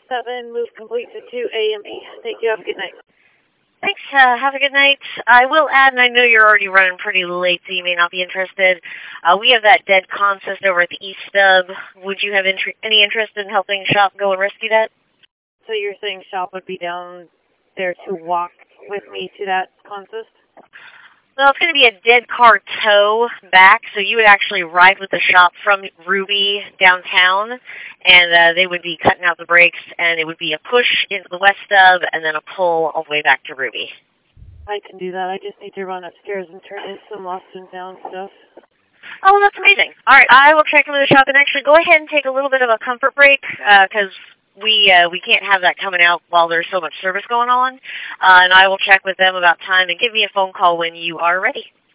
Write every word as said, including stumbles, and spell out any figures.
seven, move complete to two A M E. Thank you. Have a good night. Thanks. Uh, have a good night. I will add, and I know you're already running pretty late, so you may not be interested. Uh, we have that dead consist over at the East Stub. Would you have int- any interest in helping Shop go and rescue that? So you're saying Shop would be down there to walk with me to that consist? Well, it's going to be a dead car tow back, so you would actually ride with the Shop from Ruby downtown, and uh, they would be cutting out the brakes, and it would be a push into the West Stub, and then a pull all the way back to Ruby. I can do that. I just need to run upstairs and turn in some lost and found stuff. Oh, that's amazing. All right, I will check into the Shop, and actually go ahead and take a little bit of a comfort break, because uh, we uh, we can't have that coming out while there's so much service going on, uh, and I will check with them about time, and give me a phone call when you are ready.